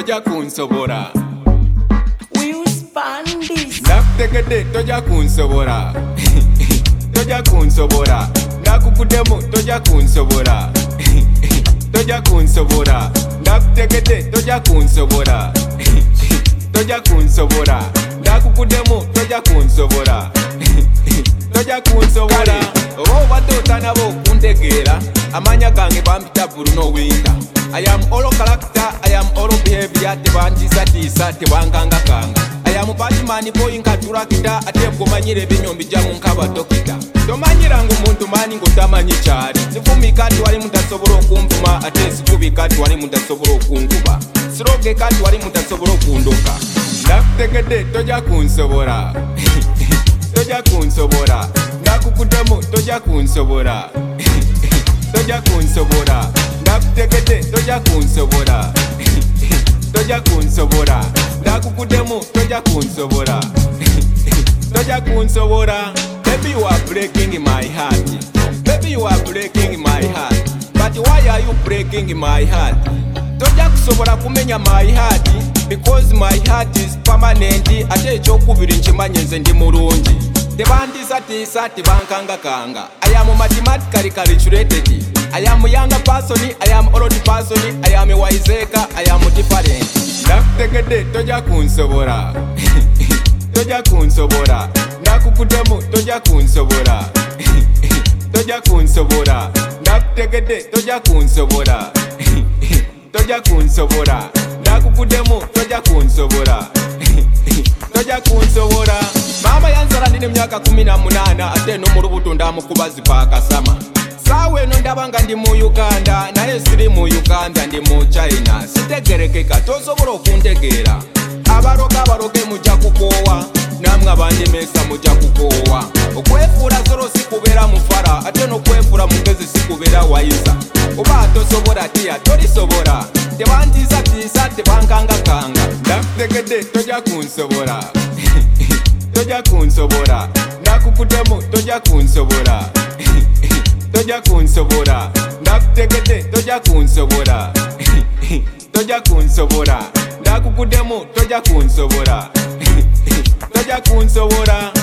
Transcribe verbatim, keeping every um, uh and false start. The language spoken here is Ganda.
toja kunsobora. Will you span this? Nakutegedde toja kunsobora. Toja kunsobora. Nakukudemu toja kunsobora. Toja kunsobora. Nakutegedde toja kunsobora. Toja kunsobora. Nakukudemu toja kunsobora. Toja kunsobora. Oba obadde otanaba okuntegeera, amanya gange bampita Bruno Winter. I am all character, I am all behavior. Tebantiisatiisa, tebankangakanga. I am Batman boy nkaturakita, ate bw'omanyira ebinyombi jamu nk'abadokita. Tomanyira ng'omuntu maani ng'otamanyi kyali. Sifumika nti wali mutasobola okunvuma, ate sikubika nti wali mutasobola okunkuba. Sirogeka nti wali mutasobola okundoka. Nakutegedde toja kunsobora. Toja kunsobora. Nakukudemu toja kunsobora. Toja kunsobora. Nakutegedde toja kunsobora. Toja kunsobora. Nakukudemu toja kunsobora. Toja kunsobora. Baby, you are breaking my heart. Baby, you are breaking my heart. But why are you breaking my heart? Toja kusobora kumenya my heart, because my heart is permanent. Ate ekyokubiri nkimanye nze ndi mulungi. Tebantiisatiisa, tebankangakanga. I am mathematically calculated. I am a younger person, I am old person, I am a wiseacre, I am different. Nakutegedde toja kunsobora. Toja kunsobora. Nakukudemu toja kunsobora. Toja kunsobora. Nakutegedde toja kunsobora. Toja kunsobora. Nakukudemu toja kunsobora. Toja kunsobora. Mama yansala ndine myaka kumi na munana, ate no mu lubuto ndamukuba zipaaka sama. Sawe eno ndaba nga ndi mu Uganda, naye siri mu Uganda, ndi mu China. Sitegerekeka, tosobola okuntegeera. Abaroga abaroge mujja kukoowa, namwe abandemeesa mujja kukoowa. Okwefuula zolo si kubeera mufara, ate n'okwefuula mugezi si kubeera wayiza. Oba tosobola tiya tolisobola. Tebantiisatiisa, tebankangakanga. Nakutegedde toja kunsobora. Toja kunsobora. Nakukudemu toja kunsobora. Toja kunsobora. Nakutegedde toja kunsobora. Toja kunsobora. Nakukudemu toja kunsobora. Toja kunsobora.